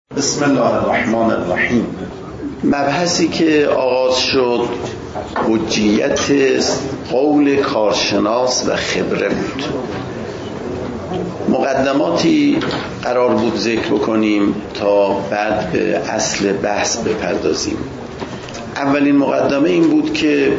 بسم الله الرحمن الرحیم. مبحثی که آغاز شد حجیت قول کارشناس و خبره بود. مقدماتی قرار بود ذکر بکنیم تا بعد به اصل بحث بپردازیم. اولین مقدمه این بود که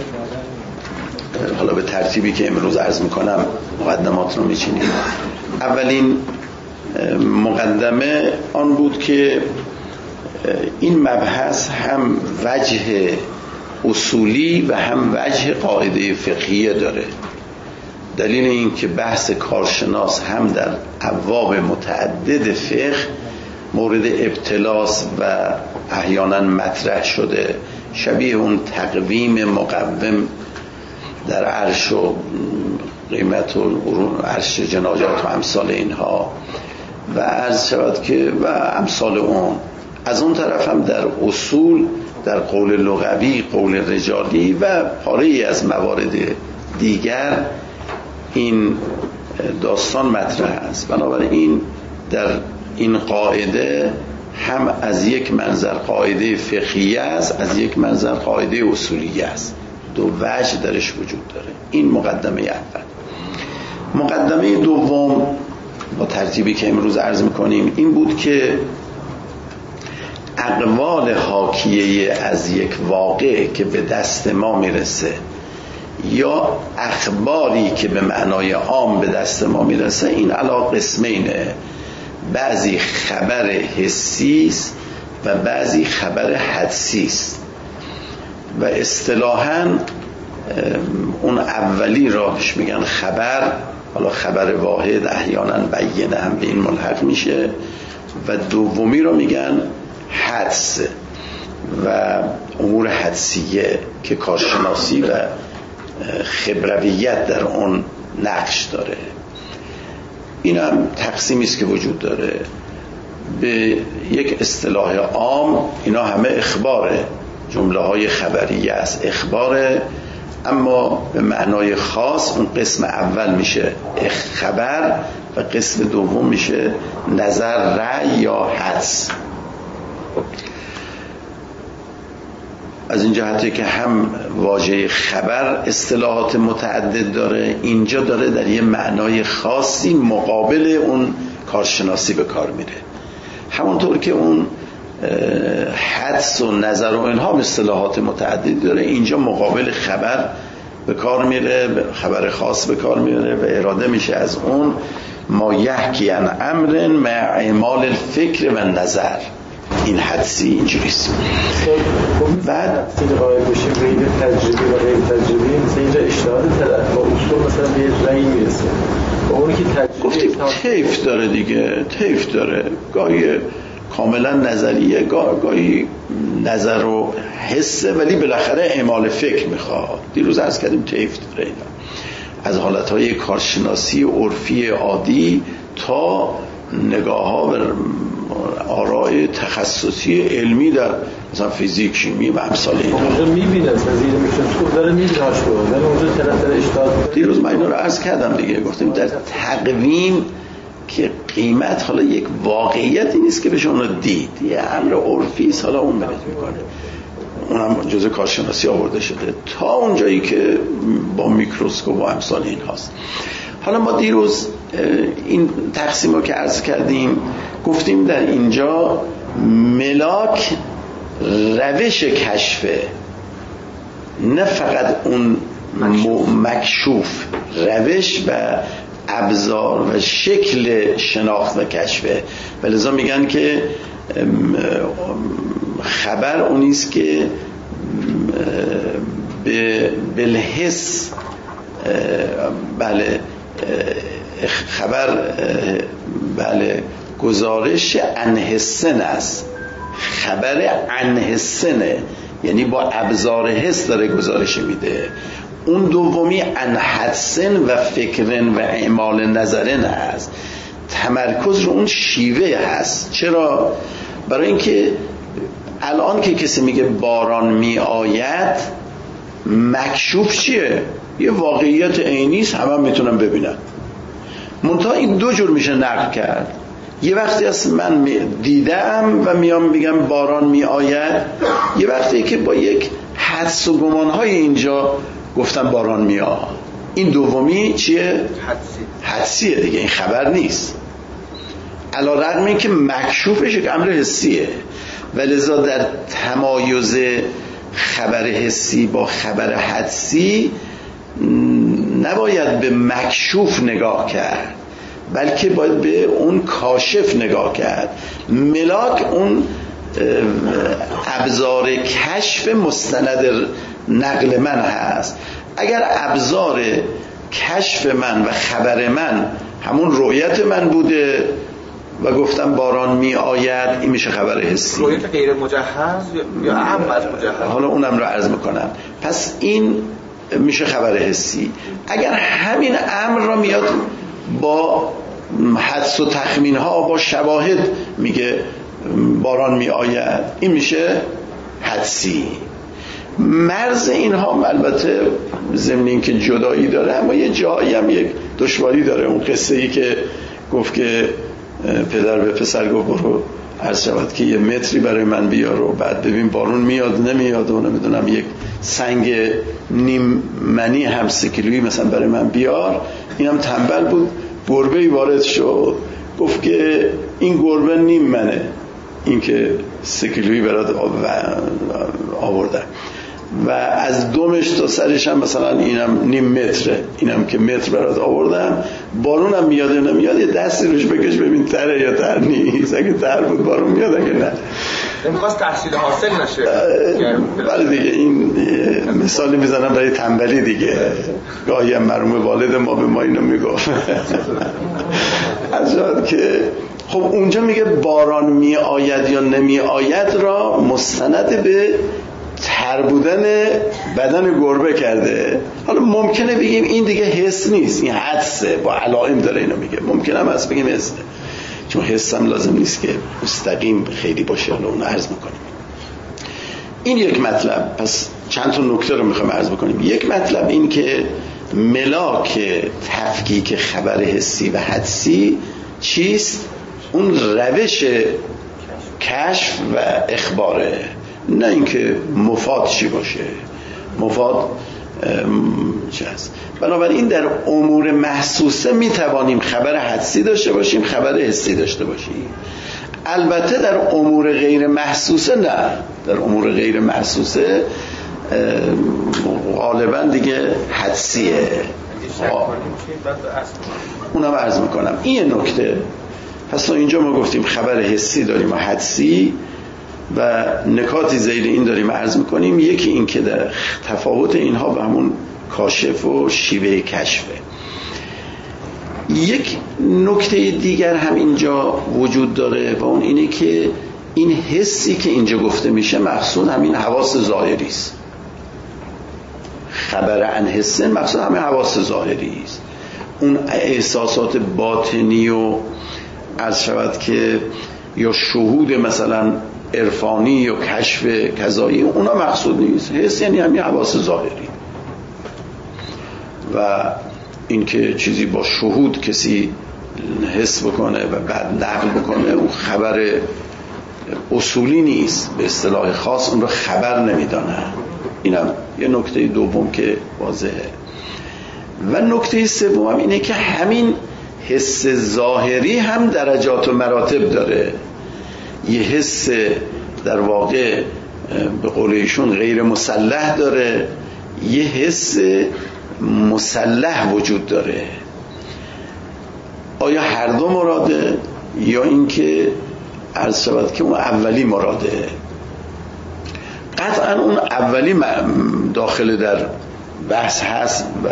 حالا به ترتیبی که امروز عرض میکنم مقدمات رو میچینیم. اولین مقدمه آن بود که این مبحث هم وجه اصولی و هم وجه قاعده فقهیه داره. دلیل این که بحث کارشناس هم در ابواب متعدد فقه مورد ابتلاس و احیانا مطرح شده، شبیه اون تقویم مقوم در عرش و قیمت و عرش جنایات و امثال اینها و عرض شود که و امثال اون. از اون طرف هم در اصول، در قول لغوی، قول رجالی و پاره‌ای از موارد دیگر این داستان مطرح است. بنابراین در این قاعده هم از یک منظر قاعده فقهیه است، از یک منظر قاعده اصولیه است. دو وجه درش وجود داره. این مقدمه اول. مقدمه دوم با ترتیبی که امروز عرض میکنیم این بود که اقوال حاکیه از یک واقع که به دست ما میرسه یا اخباری که به معنای عام به دست ما میرسه، این علی قسمینه. بعضی خبر حسی است و بعضی خبر حدسی است و اصطلاحاً اون اولی را بهش میگن خبر، حالا خبر واحد احیانا بیانه هم به این ملحق میشه، و دومی رو میگن حدس و امور حدسیه که کارشناسی و خبرویت در اون نقش داره. این هم تقسیمی است که وجود داره. به یک اصطلاح عام اینا همه اخباره، جمله های خبریه است، اخباره، اما به معنای خاص اون قسم اول میشه خبر و قسم دوم میشه نظر، رأی یا حدس. از این جهته که هم واژه خبر اصطلاحات متعدد داره، اینجا داره در یه معنای خاصی مقابل اون کارشناسی به کار میره. همونطور که اون حدس و نظر و اینها اصطلاحات متعددی داره، اینجا مقابل خبر به کار میره، خبر خاص به کار میره و اراده میشه از اون ما یحکی عن امر مع اعمال الفکر و نظر. این حدسی اینجوریست. بعد قائل بشیم بین تجربی و غیر تجربی، مثل اینجا اجتهاد طرف با اصول مثلا به یه رأی میرسه، با اونی که تجربی گفتیم طیف داره دیگه، طیف داره، گاهی کاملا نظریه، گاهی نظر و حسه، ولی بالاخره اعمال فکر میخواد. دیروز عرض کردیم طیف داره اینا، از حالتهای کارشناسی عرفی عادی تا نگاه ها و آراء تخصصی علمی در مثلا فیزیک، شیمی و امثال اینا. اونجا میبینه پذیر میشه، خوب داره میبیناش رو، ولی اونجا طرف داره اشتهاد. دیروز من اینا رو عرض کردم دیگه، گفتیم در تقویم که قیمت حالا یک واقعیتی نیست که بشه اون رو دید، یه امر عرفی است، حالا اون بلد میکنه، اونم جزء کارشناسی آورده شده تا اونجایی که با میکروسکوپ و امثال این هاست. حالا ما دیروز این تقسیم رو که عرض کردیم، گفتیم در اینجا ملاک روش کشفه، نه فقط اون مکشوف، روش و ابزار و شکل شناخت و کشفه. ولذا میگن که خبر اونیست که بالحس، بله خبر، بله گزارش عن حسن است، خبر عن حسنه، یعنی با ابزار حس داره گزارش میده. اون دومی عن حدسن و فکرن و اعمال نظرن هست، تمرکز رو اون شیوه هست. چرا؟ برای اینکه الان که کسی میگه باران می آید، مکشوف چیه؟ یه واقعیت عینی است، همه میتونن ببینن. منتها این دو جور میشه نقل کرد. یه وقتی است من دیدم و میام میگم باران می آید، یه وقتی که با یک حدس و گمانهای اینجا گفتم باران می آید. این دومی چیه؟ حدسیه دیگه، این خبر نیست. علی رغم این که مکشوفش یک امر حسیه، ولذا در تمایز خبر حسی با خبر حدسی نباید به مکشوف نگاه کرد، بلکه باید به اون کاشف نگاه کرد. ملاک اون ابزار کشف مستند نقل من هست. اگر ابزار کشف من و خبر من همون رؤیت من بوده و گفتم باران می آید، این میشه خبر حسی. رؤیت غیر مجهز یا اهم از مجهز، حالا اونم رو عرض میکنم. پس این میشه خبر حسی. اگر همین امر را میاد با حدس و تخمین ها با شواهد میگه باران می آید، این میشه حدسی. مرز اینها البته ضمن این که جدایی داره، اما یه جایی هم یک دشواری داره. اون قصه ای که گفت که پدر به پسر گفت برو عرض شود که یه متری برای من بیار و بعد ببین بارون میاد نمیاد و نمیدونم یک سنگ نیم منی هم 3 کیلویی مثلا برای من بیار. اینم تنبل بود، گربه‌ای وارد شد گفت که این گربه نیم منه، این که 3 کیلویی برات آوردن و از دمش تا سرش هم مثلا اینم نیم متره، اینم که متر برات آوردم. بارون هم میاد یا نمیاد یه دستی روش بکش ببین تره یا تر نیست. اگه تر بود بارون میاد، اگه نه نمیخواست تحصیل حاصل نشه. بله دیگه، این مثالی میزنم برای تنبلی دیگه. گاهی هم مرحوم والد ما به ما اینو میگفت. از جهت که خب اونجا میگه باران می آید یا نمی آید را مستند به تر بودن بدن گربه کرده. حالا ممکنه بگیم این دیگه حس نیست، این حدسه، با علائم داره اینو میگه. ممکنه هم هست بگیم حسه، چون حس هم لازم نیست که مستقیم خیلی باشه. حالا اون عرض میکنیم. این یک مطلب. پس چند تا نکته رو میخوام عرض بکنیم. یک مطلب این که ملاک تفکیک خبر حسی و حدسی چیست؟ اون روش کشف و اخباره، نه اینکه مفاد چی باشه. مفاد چی هست؟ بنابراین در امور محسوسه میتوانیم خبر حدسی داشته باشیم، خبر حسی داشته باشیم. البته در امور غیر محسوسه نه. در امور غیر محسوسه غالبا دیگه حدسیه. اونم عرض میکنم. این نکته. پس تا اینجا ما گفتیم خبر حسی داریم و حدسی و نکاتی زیر این داریم عرض میکنیم. یکی این که در تفاوت اینها به همون کاشف و شیوه کشفه. یک نکته دیگر هم اینجا وجود داره و اون اینه که این حسی که اینجا گفته میشه مقصود همین حواس ظاهری است. خبر عن حسن مقصود همین حواس ظاهری است. اون احساسات باطنی و عرض شود که یا شهود مثلا عرفانی یا کشف کذایی، اونا مقصود نیست. حس یعنی همین حواس ظاهری. و اینکه چیزی با شهود کسی حس بکنه و بعد نقل بکنه، اون خبر اصولی نیست. به اصطلاح خاص اون رو خبر نمیدانه. اینم یه نکته دوم که واضحه. و نکته سوم اینه که همین حس ظاهری هم درجات و مراتب داره. یه حس در واقع به قول ایشون غیر مسلح داره، یه حس مسلح وجود داره. آیا هر دو مراده یا اینکه عرض شود که اون اولی مراده؟ قطعا اون اولی داخل در بحث هست و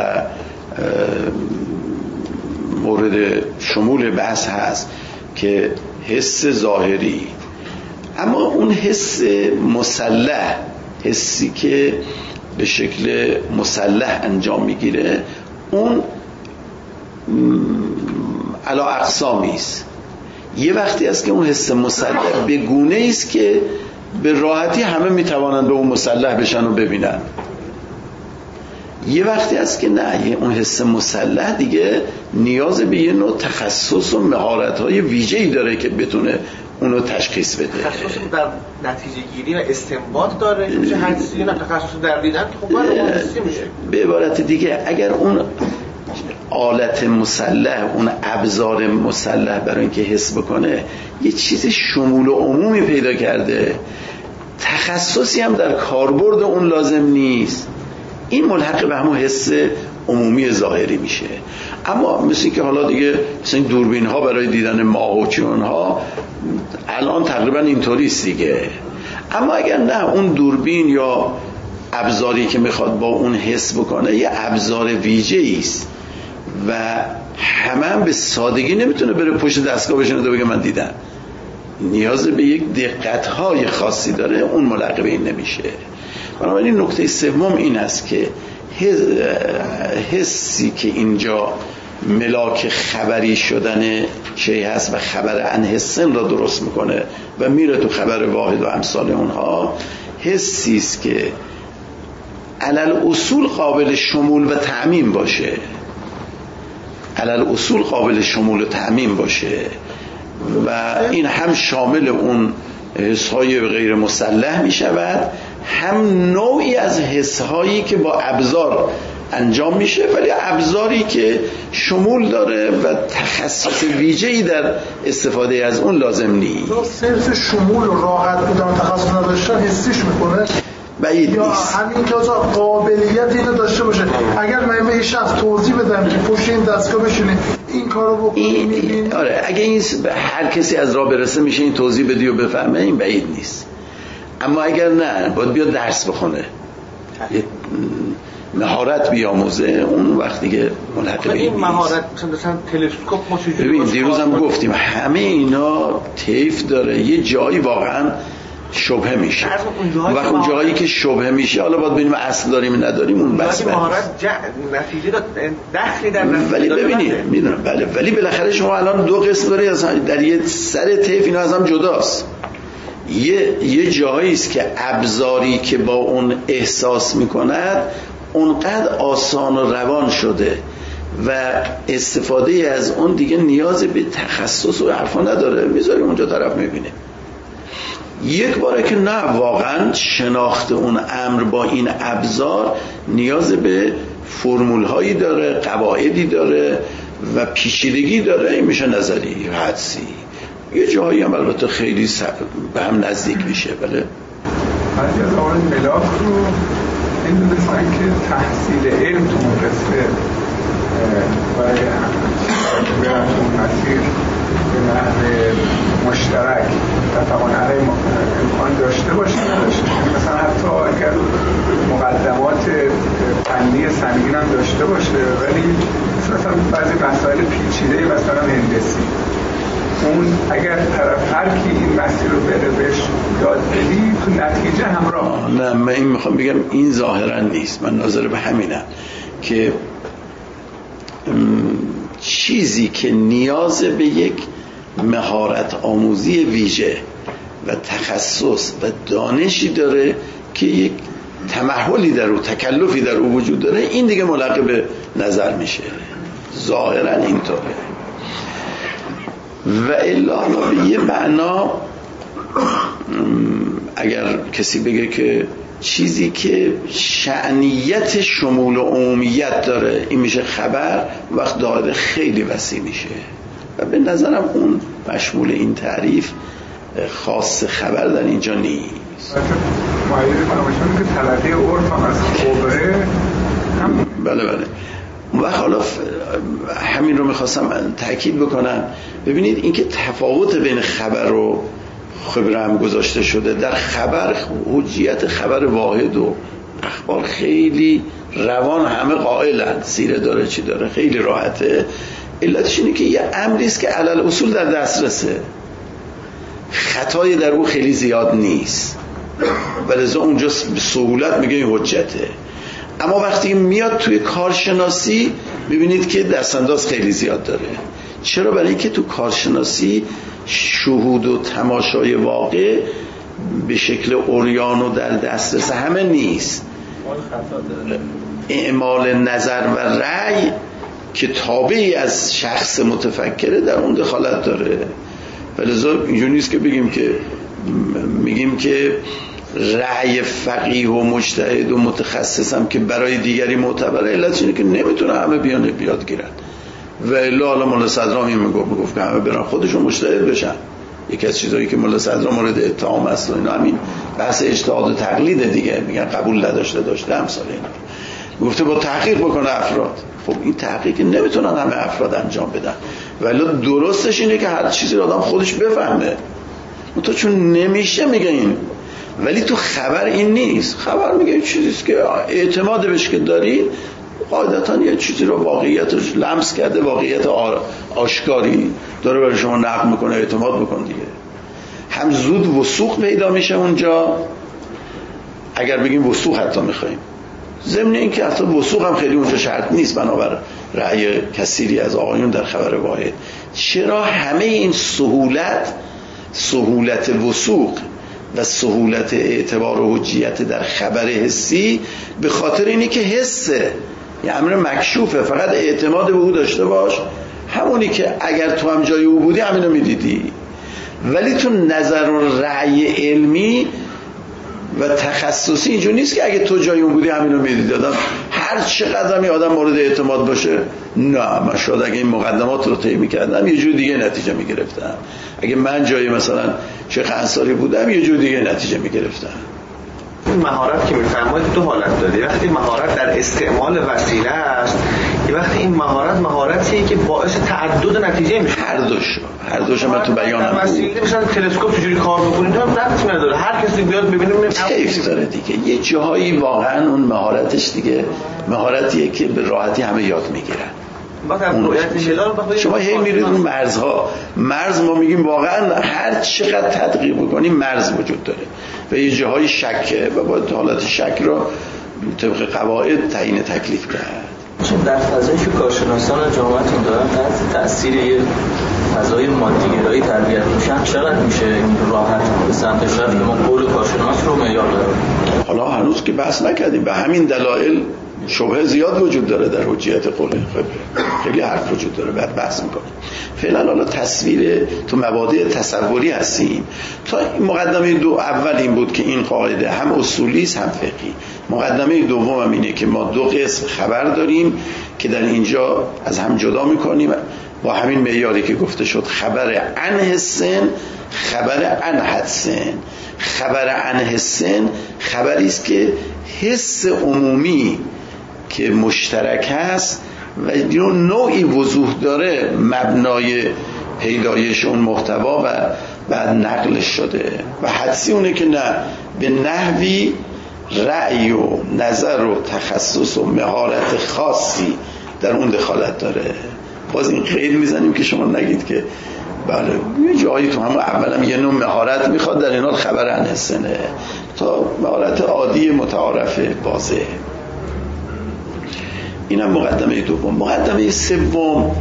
مورد شمول بحث هست که حس ظاهری. اما اون حس مسلح، حسی که به شکل مسلح انجام میگیره، اون علا اقسامی است. یه وقتی است که اون حس مسلح به گونه است که به راحتی همه میتوانند به اون مسلح بشن و ببینن. یه وقتی است که نه، اون حس مسلح دیگه نیاز به یه نوع تخصص و مهارت‌های ویژه‌ای داره که بتونه اونو تشخیص بده. تخصص در نتیجه گیری و استنباط داره میشه حدسی، نه تخصص در دیدن خب مهندسی میشه. به عبارت دیگه اگر اون آلت مسلح، اون ابزار مسلح برای اینکه حس بکنه یه چیز شمول و عمومی پیدا کرده، تخصصی هم در کاربرد اون لازم نیست، این ملحق به همون حس عمومی ظاهری میشه. اما مثل که حالا دیگه مثل این دوربین ها برای دیدن ماه و چون ها الان تقریبا اینطوریست دیگه. اما اگر نه اون دوربین یا ابزاری که میخواد با اون حس بکنه یه ابزار ویژه‌ای است و همه به سادگی نمیتونه بره پشت دستگاه بشینه و بگه من دیدم، نیاز به یک دقت‌های خاصی داره، اون ملحق به این نمیشه. بنابراین نکته سوم این است که حسی که اینجا ملاک خبری شدن شیء هست و خبر انحسن را درست میکنه و میره تو خبر واحد و امثال اونها، حسی است که علل اصول قابل شمول و تعمیم باشه، علل اصول قابل شمول و تعمیم باشه و این هم شامل اون حس‌های غیر مسلح می شود، هم نوعی از حس‌هایی که با ابزار انجام میشه ولی ابزاری که شمول داره و تخصص ویژه‌ای در استفاده از اون لازم نیست. صرف شمول و راحت بودن تخصص نداشتن حسیش میکنه بعید یا نیست. همین جزا قابلیت اینو داشته باشه. اگر من به شخص توضیح بدم که پشت این دستگاه بشینه این کارو بکنه، آره اگه این هر کسی از راه برسه میشه این توضیح بدی و بفهمه، این بعید نیست. اما اگر نه باید بیاد درس بخونه، مهارت بیاموزه، اون وقت دیگه ملحق به این مهارت مثلا تلسکوپ ما چجوری ببین دیروز هم گفتیم همه اینا طیف داره، یه جایی واقعا شبهه میشه و اون جایی که شبهه میشه حالا باید ببینیم اصل داریم نداریم، اون بس مهارت نتیجه دخلی در نتیجه ولی ببینید میدونم بله، ولی بالاخره شما الان دو قسم داری اصلا در یه سر طیف اینا از هم جداست. یه جایی است که ابزاری که با اون احساس میکند اونقدر آسان و روان شده و استفاده از اون دیگه نیاز به تخصص و حرفا نداره، میذاری اونجا طرف میبینه. یک باره که نه، واقعا شناخت اون امر با این ابزار نیاز به فرمول هایی داره، قواعدی داره و پیچیدگی داره، این میشه نظری حدسی. یه جایی هم البته خیلی به هم نزدیک میشه. بله بعضی از آقای ملاک رو این دونستن که تحصیل علم تو مدرسه برای برن تو مسیر به نحو مشترک اتفاقا علیه امکان داشته باشه نداشته، مثلا حتی اگر مقدمات فنی سنگین هم داشته باشه ولی مثلا بعضی مسائل پیچیده مثلا هندسی اون اگر طرف هر کی این مسیر رو بره بهش یاد بدی تو نتیجه همراه. نه من این میخوام بگم این ظاهرا نیست، من ناظر به همینم که چیزی که نیاز به یک مهارت آموزی ویژه و تخصص و دانشی داره که یک تمحلی در او، تکلفی در او وجود داره، این دیگه ملحق به نظر میشه. ظاهرا اینطوره و الا به یه معنا اگر کسی بگه که چیزی که شأنیت شمول و عمومیت داره این میشه خبر، وقت داده خیلی وسیع میشه و به نظرم اون مشمول این تعریف خاص خبر در اینجا نیست. مایل کنم که تلقی عرف هم از خبره هم بله و حالا همین رو میخواستم تأکید بکنم. ببینید اینکه تفاوت بین خبر و خبر هم گذاشته شده. در خبر حجیت خبر واحد و اخبار خیلی روان همه قائلن، سیره داره چی داره خیلی راحته. علتش اینه که یه امری است که علل اصول در دسترسه، خطای در او خیلی زیاد نیست ولذا اونجا به سهولت میگه این حجته. اما وقتی میاد توی کارشناسی ببینید که دستانداز خیلی زیاد داره. چرا؟ برای اینکه تو کارشناسی شهود و تماشای واقع به شکل عریان و در دسترس همه نیست. اعمال نظر و رأی که تابعی از شخص متفکره در اون دخالت داره. ولذا اینجوری نیست که میگیم که رأی فقیه و مجتهد و متخصصم که برای دیگری معتبره، علتش اینه که نمیتونه همه بیاد گیرن. و الا حالا مولا صدرام این میگفت که همه برن خودشون مجتهد بشن. یکی از چیزایی که مولا صدرام مورد اتهام است و اینا همین بحث اجتهاد و تقلید دیگه، میگن قبول داشته امثال اینا. گفته با تحقیق بکنه افراد. خب این تحقیق نمیتونن همه افراد انجام بدن، ولی درستش اینه که هر چیزی رو آدم خودش بفهمه. تو چون نمیشه میگه این، ولی تو خبر این نیست. خبر میگه این چیزیست که اعتماد بهش که داری، قاعدتا یه چیزی رو واقعیتش لمس کرده، واقعیت آشکاری داره برای شما نقل میکنه، اعتماد بکن دیگه. هم زود وثوق پیدا میشه اونجا، اگر بگیم وثوق حتی میخوایم، ضمن این که حتی وثوق هم خیلی اونجا شرط نیست بنابر رأی کثیری از آقایون در خبر واحد. چرا همه این سهولت وثوق و سهولت اعتبار و حجیت در خبر حسی به خاطر اینه که حسه، یه امر مکشوفه، فقط اعتماد به او داشته باش، همونی که اگر تو هم جای او بودی همینو میدیدی. ولی تو نظر و رأی علمی و تخصصی اینجور نیست که اگه تو جای اون بودی همینو میدیدی. آدم هر چقدر هم آدم مورد اعتماد باشه، نه من شاید اگه این مقدمات رو طی می‌کردم یه جور دیگه نتیجه می‌گرفتم، اگه من جای مثلا شیخ انصاری بودم یه جور دیگه نتیجه می‌گرفتم. این مهارت که می‌فرمایید دو حالت داره. وقتی مهارت در استعمال وسیله است، یه وقتی این مهارتیه که باعث تعدد نتیجه میشه. هر دوش من تو بیانم بود. وسیله مثلا تلسکوپ چجوری کار می‌کنه تو ربطی نداره، هر کسی بیاد ببینه کیف داره دیگه. یه جایی واقعا اون مهارتش دیگه مهارتیه که به راحتی همه یاد میگیرن. شما هی میرید اون مرز ما میگیم واقعا هر چقدر تدقیق بکنیم مرز وجود داره و یه جاهای شکه و باید حالت شک رو طبق قواعد تعیین تکلیف کرد. در فضایی که کارشناسان جامعتون دارن تأثیر یه فضای مادیگرایی تربیت میشن، چقدر میشه این راحت به سمتش رفت که ما قول کارشناس رو معیار داریم؟ حالا هنوز که بحث نکردیم، به همین دلایل شبهه زیاد وجود داره در حجیت قول. خیلی حرف وجود داره، بعد بحث میکنیم. فعلا حالا تصویر تو مبادئ تصوری هستیم. تا مقدمه دو اول این بود که این قاعده هم اصولی است هم فقهی. مقدمه دوم هم اینه که ما دو قسم خبر داریم که در اینجا از هم جدا میکنیم با همین معیاری که گفته شد، خبر عن حسن، خبر عن حدسن. خبر عن حسن خبری است که حس عمومی که مشترک هست و نوعی وضوح داره مبنای پیدایش اون محتوا و بعد نقلش شده، و حدسی اونه که نه به نحوی رأی و نظر و تخصص و مهارت خاصی در اون دخالت داره. باز این قید میزنیم که شما نگید که بله یه جایی تو همون اولم یه نوع مهارت میخواد، در این حال خبر عن حسنه تا مهارت عادی متعارف بازه. اینم مقدمه دوم. مقدمه سوم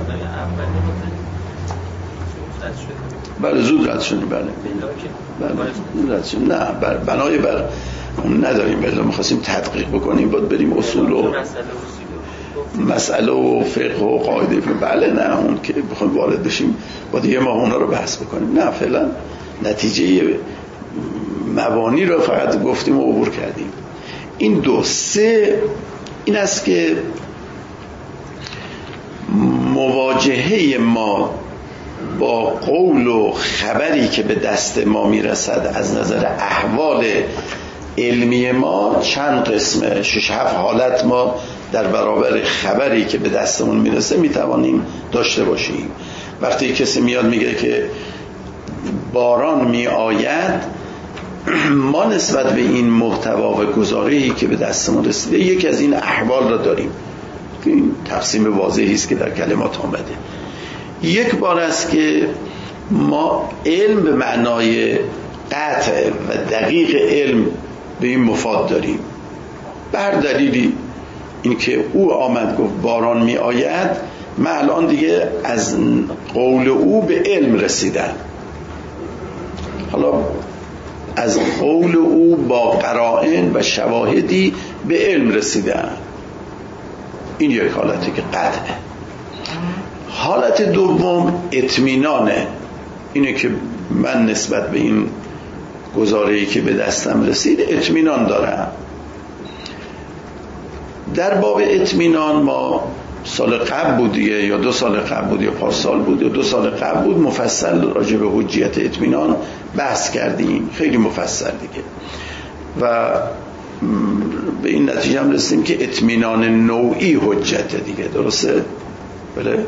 بله زود رد شدیم. بله رد شدیم. نه بنای بر اون نداریم، بله میخواستیم تدقیق بکنیم باید بریم اصول و مسئله و فقه و قاعده. بله نه اون که بخوایم وارد بشیم باید یه ماه اونا رو بحث بکنیم. نه فعلا نتیجه مبانی رو فقط گفتیم و عبور کردیم. این دو سه این است که مواجهه ما با قول و خبری که به دست ما میرسد از نظر احوال علمی ما چند قسمه، 6-7 حالت ما در برابر خبری که به دستمون میرسه میتوانیم داشته باشیم. وقتی کسی میاد میگه که باران میآید، ما نسبت به این محتوا و گزاره‌ای که به دستمون رسیده یک از این احوال را داریم. این تقسیم واضحی است که در کلمات آمده. یک بار است که ما علم به معنای قطع و دقیق علم به این مفاد داریم، بر دلیلی این که او آمد گفت باران می آید، من الان دیگه از قول او به علم رسیدم. حالا از قول او با قرائن و شواهدی به علم رسیدم. این یک حالتی که قطعه. حالت دوم اطمینانه، اینه که من نسبت به این گزاره‌ای که به دستم رسید اطمینان دارم. در باب اطمینان ما سال قبل بود دیگه، یا 2 سال قبل بود یا پارسال بود یا 2 سال قبل بود، مفصل راجع به حجیت اطمینان بحث کردیم، خیلی مفصل دیگه، و به این نتیجه هم رسیدیم که اطمینان نوعی حجته دیگه. درسته؟ بله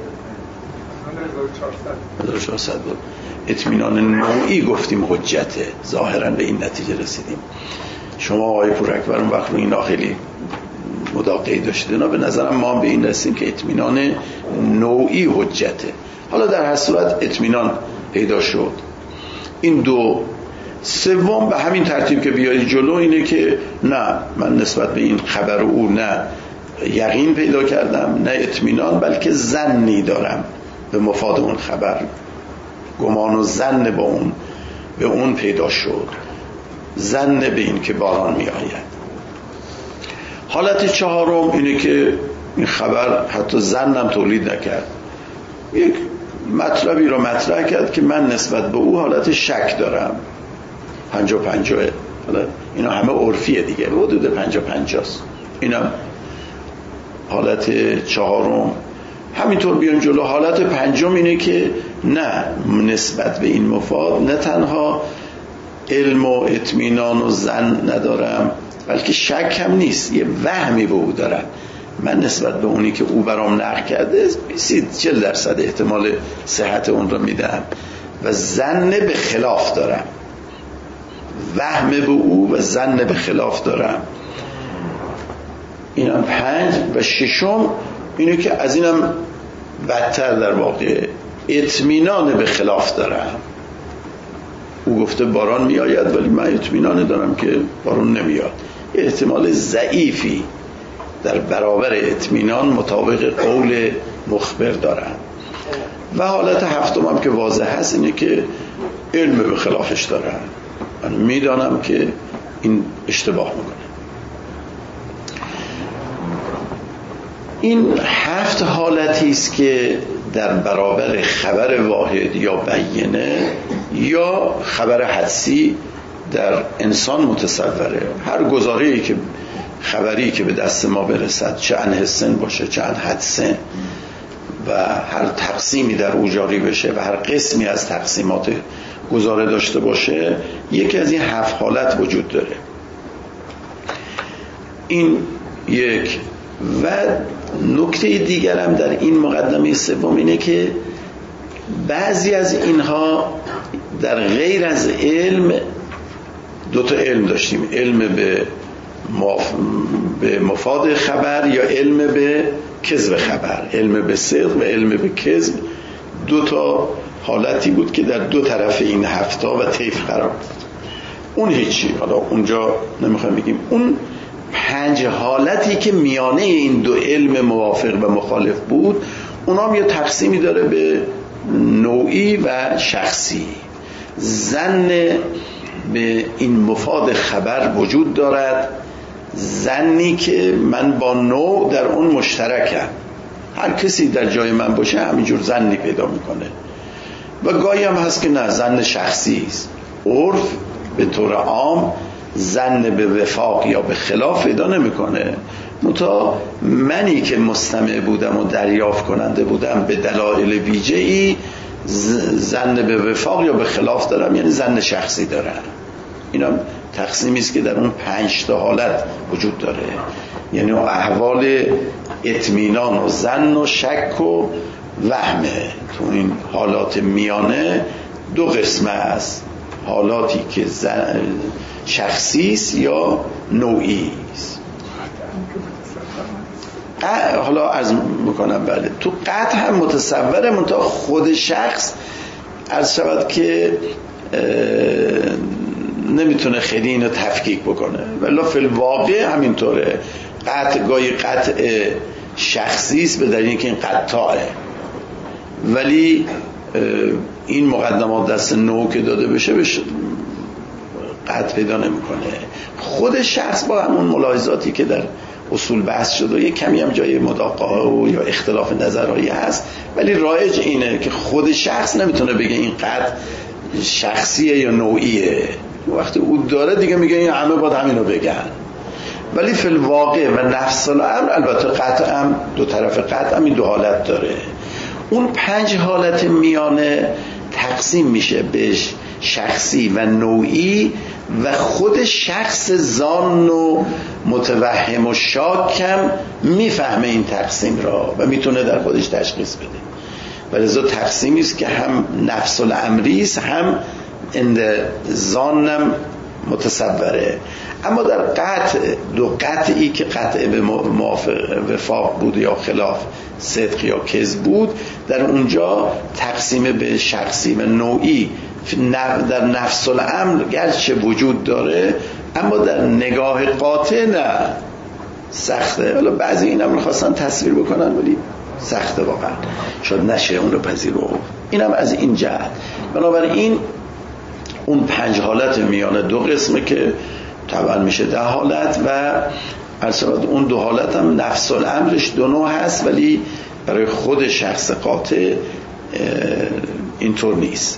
1400 بود. اطمینان نوعی گفتیم حجته، ظاهرا به این نتیجه رسیدیم. شما آقای پوراکبر اون وقت رو اینا خیلی مداقعی داشتید، به نظرم ما هم به این رسیدیم که اطمینان نوعی حجته. حالا در هر صورت اطمینان پیدا شد. این دو. سوم به همین ترتیب که بیایی جلو اینه که نه، من نسبت به این خبر او نه یقین پیدا کردم نه اطمینان، بلکه ظنی دارم به مفاد اون خبر، گمان و ظن به اون پیدا شد، ظن به این که باران می آید. حالت چهارم اینه که این خبر حتی ظنم تولید نکرد، یک مطلبی رو مطرح کرد که من نسبت به او حالت شک دارم، 50-50. حالا اینا همه عرفیه دیگه، حدود 50-50 است. اینم حالت چهارم. همینطور بیان جلو. حالت پنجم اینه که نه، نسبت به این مفاد نه تنها علم و اطمینان و ظن ندارم، بلکه شک هم نیست، یه وهمی به او دارم. من نسبت به اونی که او برام نقل کرده 40% احتمال صحت اون رو میدم و ظن به خلاف دارم، وهم به او و ظن به خلاف دارم. اینم 5. و 6 اینه که از اینم بدتر در واقع اطمینان به خلاف دارم. او گفته باران می آید ولی من اطمینان دارم که باران نمیاد. احتمال ضعیفی در برابر اطمینان مطابق قول مخبر دارم. و حالت هفتم هم که واضح هست اینه که علم به خلافش دارم، من میدانم که این اشتباه میکنه. این 7 حالتی است که در برابر خبر واحد یا بینه یا خبر حدسی در انسان متصوره. هر گزاره‌ای که خبری که به دست ما برسد، چه عن حسن باشه چه عن حدسن، و هر تقسیمی در او جاری بشه و هر قسمی از تقسیمات گزاره داشته باشه، یکی از این 7 حالت وجود داره. این یک. و نکته دیگرم در این مقدمه سوم اینه که بعضی از اینها در غیر از علم 2 تا علم داشتیم، علم به مفاد خبر یا علم به کذب خبر، علم به صدق و علم به کذب. 2 تا حالتی بود که در 2 طرف این 7 و طیف قرار بود. اون هیچی، حالا اونجا نمیخوایم بگیم. اون 5 حالتی که میانه این 2 علم موافق و مخالف بود، اونام یه تقسیمی داره به نوعی و شخصی. ظن به این مفاد خبر وجود دارد، ظنی که من با نوع در اون مشترکم، هر کسی در جای من باشه همینجور ظنی پیدا میکنه. و گاهی هم هست که نه، ظن شخصی است. عرف به طور عام ظن به وفاق یا به خلاف پیدا نمیکنه، منتها منی که مستمع بودم و دریافت کننده بودم به دلایل ویژه‌ای ظن به وفاق یا به خلاف دارم، یعنی ظن شخصی دارم. اینا تقسیمی است که در اون 5 تا حالت وجود داره، یعنی احوال اطمینان و ظن و شک و وهمه. تو این حالات میانه 2 قسمه است، حالاتی که شخصی است یا نوعی است. حالا عرض میکنم بله، تو قطع هم متصوره، منتها خود شخص عرض شود که نمیتونه خیلی اینو تفکیک بکنه، ولی فی الواقع همینطوره. قطع گاهی قطع شخصی است به دلیل اینکه این قطعه، ولی این مقدمات دست نوع که داده بشه قطع پیدا نمیکنه. خود شخص با همون ملاحظاتی که در اصول بحث شده، یه کمی هم جای مداقاه و یا اختلاف نظرهایی هست، ولی رایج اینه که خود شخص نمیتونه بگه این قطع شخصیه یا نوعیه. وقتی او داره دیگه میگه این همه باید همینو بگن. ولی فی الواقع و نفس الامر البته قطع هم دو طرف قطع هم این دو حالت داره. اون 5 حالت میانه تقسیم میشه به شخصی و نوعی و خود شخص ظان و متوهم و شاکم میفهمه این تقسیم را و میتونه در خودش تشخیص بده. ولذا تقسیمی است که هم نفس الامری است هم اند ظانم متصوره. اما در قطع، دو قطعی که قطع به وفاق بود یا خلاف، صدق یا کذب بود، در اونجا تقسیم به شخصی و نوعی در نفس الامر گرچه وجود داره اما در نگاه قاطع نه، سخته. حالا بعضی این هم خواستن تصویر بکنن ولی سخته واقعا، شاید نشه اون رو پذیرو. اینم از این جهت. بنابراین اون 5 حالت میانه دو قسمه که طبعا میشه 10 حالت و اون 2 حالت هم نفس الامرش 2 نوع هست، ولی برای خود شخص قاطع اینطور نیست.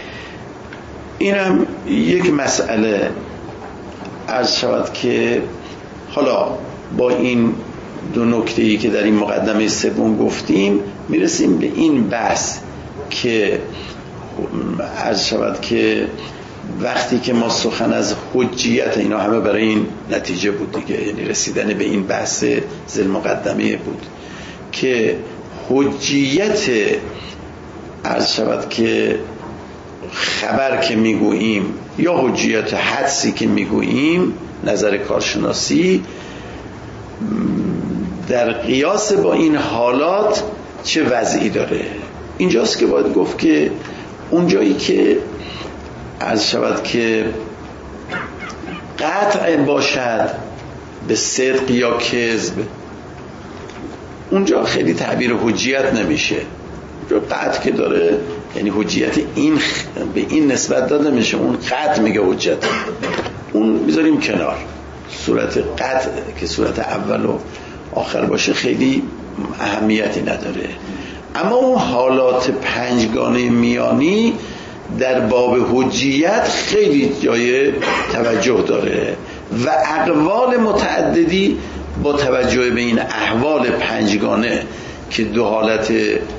اینم یک مسئله عرض شود که حالا با این 2 نکته‌ای که در این مقدمه سوم گفتیم میرسیم به این بحث که عرض شود که وقتی که ما سخن از حجیت، اینا همه برای این نتیجه بود دیگه، یعنی رسیدن به این بحث ذیل مقدمه بود که حجیت عرض شود که خبر که میگوییم یا حجیت حدسی که میگوییم، نظر کارشناسی در قیاس با این حالات چه وضعی داره. اینجاست که باید گفت که اونجایی که عرض شود که قطع باشد به صدق یا کذب، اونجا خیلی تعبیر حجیت نمیشه. قطع که داره یعنی حجیت این به این نسبت داده میشه، اون قطع میگه حجت، اون میذاریم کنار. صورت قطع که صورت اول و آخر باشه خیلی اهمیتی نداره. اما اون حالات 5 گانه میانی در باب حجیت خیلی جای توجه داره و اقوال متعددی با توجه به این احوال 5 گانه که 2 حالت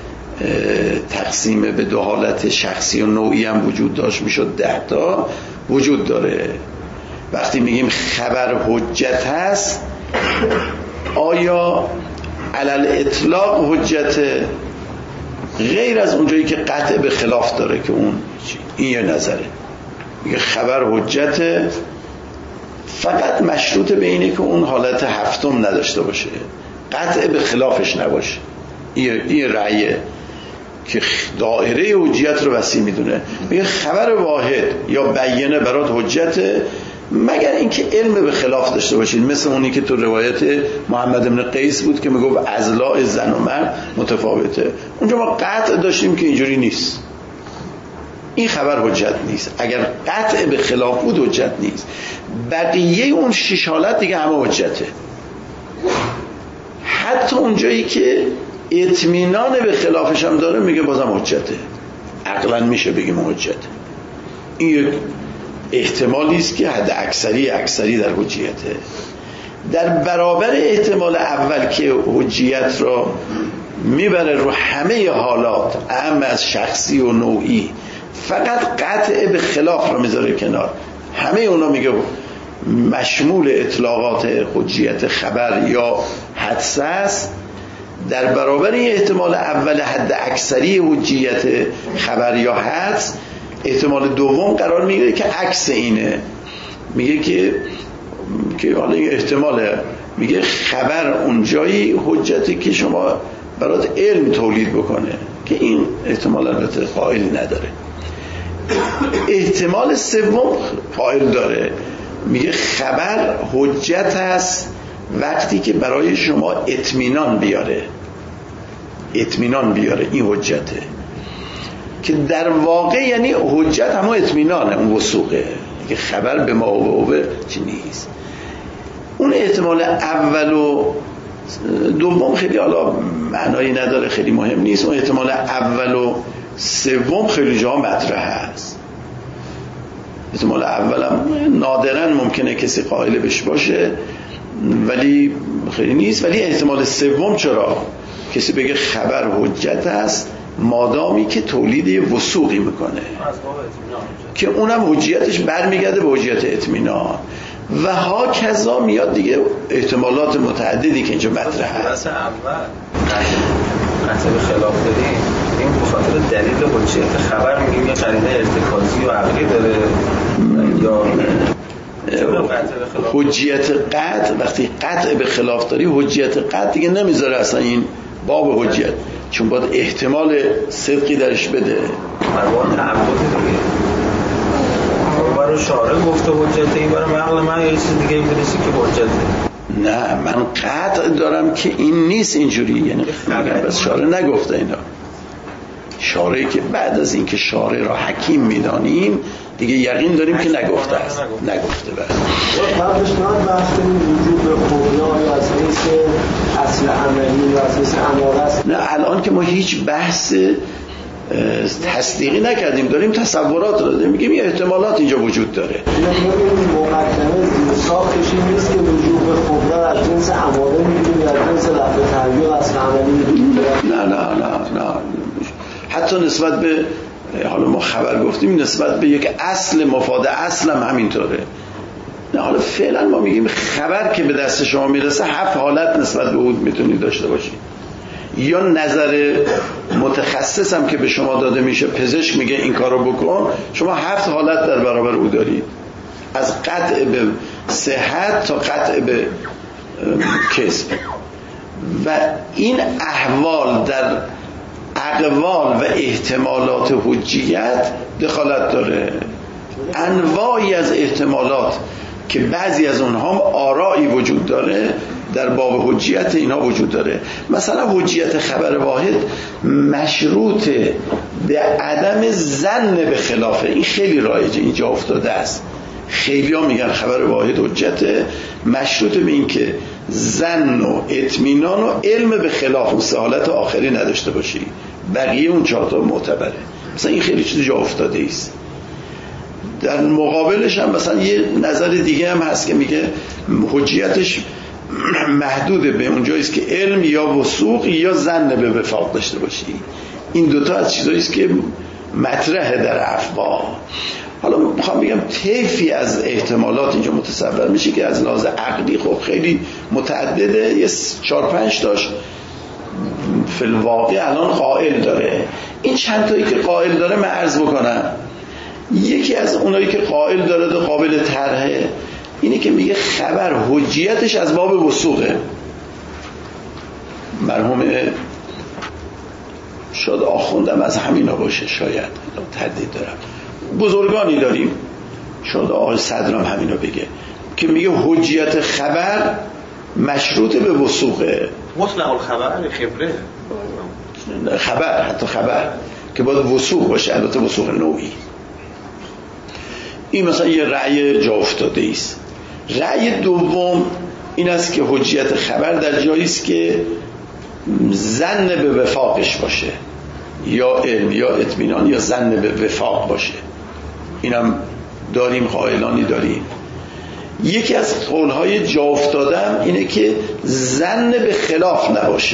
تقسیم به 2 حالت شخصی و نوعی هم وجود داشت، میشد 10 تا وجود داره. وقتی میگیم خبر حجت هست، آیا علل اطلاق حجت غیر از اونجایی که قطع به خلاف داره که اون این یه نظره، میگه خبر حجت فقط مشروط به اینه که اون حالت هفتم نداشته باشه، قطع به خلافش نباشه. این رأیه که دایره حجیت رو وسیع میدونه. میگه خبر واحد یا بیانه برات حجت مگر اینکه علم به خلاف داشته باشید، مثل اونی که تو روایت محمد بن قیس بود که میگفت اضلاع زن و مرد متفاوته. اونجا ما قطع داشتیم که اینجوری نیست، این خبر حجت نیست. اگر قطع به خلاف بود حجت نیست. بقیه اون 6 حالت دیگه همه حجته. حتی اونجایی که اطمینان به خلافش هم داره میگه بازم حجته، عقلا میشه بگیم حجته. این یک احتمالی است که حد اکثری در حجیته. در برابر احتمال اول که حجیت را میبره رو همه حالات، اهم از شخصی و نوعی، فقط قطع به خلاف را میذاره کنار، همه اونا میگه مشمول اطلاقات حجیت خبر یا حدس است. در برابر این احتمال اول حد اکثری حجیت خبر یا حدس، احتمال دوم قرار میگیره که عکس اینه. میگه که حالا این احتماله، میگه خبر اونجایی حجتی که شما برات علم تولید بکنه، که این احتمال البته قائل نداره. احتمال سوم قائل داره، میگه خبر حجت است وقتی که برای شما اطمینان بیاره این حجته، که در واقع یعنی حجت همه اطمینانه، اون وثوقه، که خبر به ما و چی نیست. اون احتمال اول و دوم خیلی حالا معنایی نداره، خیلی مهم نیست. اون احتمال اول و سوم خیلی جا مطرح هست. احتمال اولم نادراً ممکنه کسی قائل بهش باشه ولی خیلی نیست. ولی احتمال سوم چرا؟ کسی بگه خبر حجت است مادامی که تولید وثوقی میکنه که اونم حجیتش برمیگرده به حجیت اطمینان و ها کذا میاد دیگه. احتمالات متعددی که اینجا مطرح هست. قطع به خلاف داریم این بخاطر دلیل حجیت خبر میگیم یه قرینه ارتکازی و عقلی داره یا حجیت قطع. وقتی قطع به خلاف داری حجیت قطع دیگه نمیذاره اصلا این باب حجیت، چون باید احتمال صدقی درش بده. مربوط تعبد دیگه برای شارع گفته حجت، این برای عقل من یه چیز دیگه میرسی که حجته. نه من قطع دارم که این نیست اینجوری، یعنی بس شارع نگفته اینا. شارعی که بعد از اینکه شارع را حکیم میدانیم دیگه یقین داریم که نگفته است. نگفته بعد قبلش من بحث وجود به قولا از حیث اصل عملی و از حیث اماره است. نه الان که ما هیچ بحث تصدیقی نکردیم، داریم تصورات رو داریم، میگیم یه احتمالات اینجا وجود داره. این مقدمه زیر ساختش این نیست که وجود به قولا از جنس اماره میگیم یا از جنس لفظ تغییر اصل عملی میگیم. نه حتی نسبت به حالا ما خبر گفتیم نسبت به یک اصل مفاد اصل هم همینطوره. نه حالا فعلا ما میگیم خبر که به دست شما میرسه 7 حالت نسبت به اون میتونید داشته باشید. یا نظر متخصص هم که به شما داده میشه، پزشک میگه این کارو بکن، شما 7 حالت در برابر او دارید، از قطع به صحت تا قطع به کسب. و این احوال در اقوال و احتمالات حجیت دخالت داره. انواعی از احتمالات که بعضی از اونها آرایی وجود داره در باب حجیت اینها وجود داره. مثلا حجیت خبر واحد مشروط به عدم ظن به خلافه. این خیلی رایجه، اینجا افتاده است. خیلی ها میگن خبر واحد حجت مشروط به این که ظن و اطمینان و علم به خلاف و حالت آخری نداشته باشی، بقیه اون 4 تا معتبره. مثلا این خیلی چیز جا افتاده است. در مقابلش هم مثلا یه نظر دیگه هم هست که میگه حجیتش محدوده به اونجایی است که علم یا وثوق یا ظن به وفاق داشته باشی. این دوتا از چیزایی است که مطرحه در افوا. حالا میخوام بگم طیفی از احتمالات اینجا متصور میشه که از لحاظ عقلی خب خیلی متعدده، یه 4-5 تاش فی الواقع الان قائل داره. این چند تایی که قائل داره من عرض بکنم. یکی از اونایی که قائل داره و قابل طرحه اینه که میگه خبر حجیتش از باب وثوقه. مرحوم شاید آخوندم از همینا باشه، شاید تردید دارم، بزرگانی داریم، شاید آقای صدرم همینو بگه که میگه حجیت خبر مشروط به وثوقه. مطلق الخبر خبره خبر، حتی خبر که باید وثوق باشه، البته وثوق نوعی. این مثلا یه رأی جا افتاده است. رأی دوم این است که حجیت خبر در جایی است که ظن به وفاقش باشه، یا علم یا اطمینان یا ظن به وفاق باشه. اینم داریم، قائلانی داریم. یکی از قولهای جا افتادم اینه که ظن به خلاف نباشه،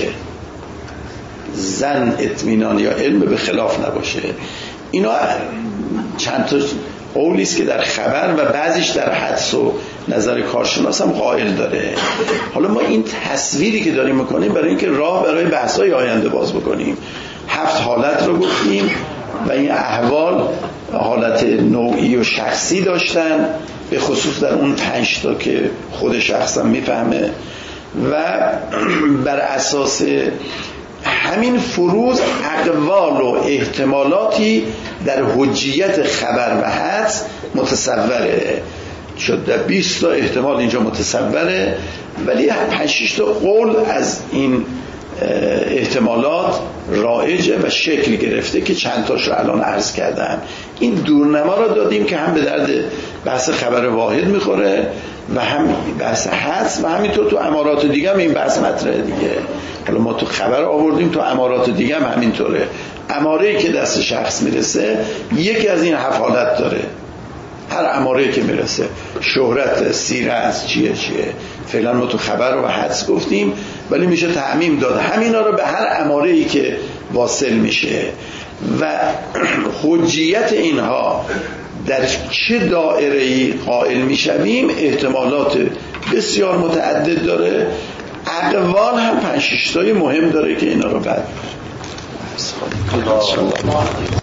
ظن اطمینان یا علم به خلاف نباشه. اینا چند تا قولی است که در خبر و بعضیش در حدس و نظر کارشناس هم قائل داره. حالا ما این تصویری که داریم میکنیم برای اینکه راه برای بحث‌های آینده باز بکنیم. 7 حالت رو گفتیم و این احوال حالت نوعی و شخصی داشتن، به خصوص در اون 5 تا که خود شخصم میفهمه، و بر اساس همین فروض اقوال و احتمالاتی در حجیت خبر و حدس متصوره. شد 20 تا احتمال اینجا متصوره، ولی 5-6 تا قول از این احتمالات رایجه و شکل گرفته که چند تاش رو الان عرض کردم. این دورنما رو دادیم که هم به درد بحث خبر واحد میخوره و هم بحث حدس و همینطور تو امارات دیگه هم این بحث مطرحه دیگه. حالا ما تو خبر آوردیم، تو امارات دیگه هم همینطوره. اماره‌ای که دست شخص میرسه یکی از این 7 حالت داره. هر اماره‌ای که میرسه، شهرت، سیره است، چیه فعلا ما تو خبر و حدس گفتیم، ولی میشه تعمیم داد همینا رو به هر اماره‌ای که واصل میشه و حجیت اینها در چه دائره‌ای قائل میشویم احتمالات بسیار متعدد داره. اقوال هم 5-6 تای مهم داره که اینا رو بعد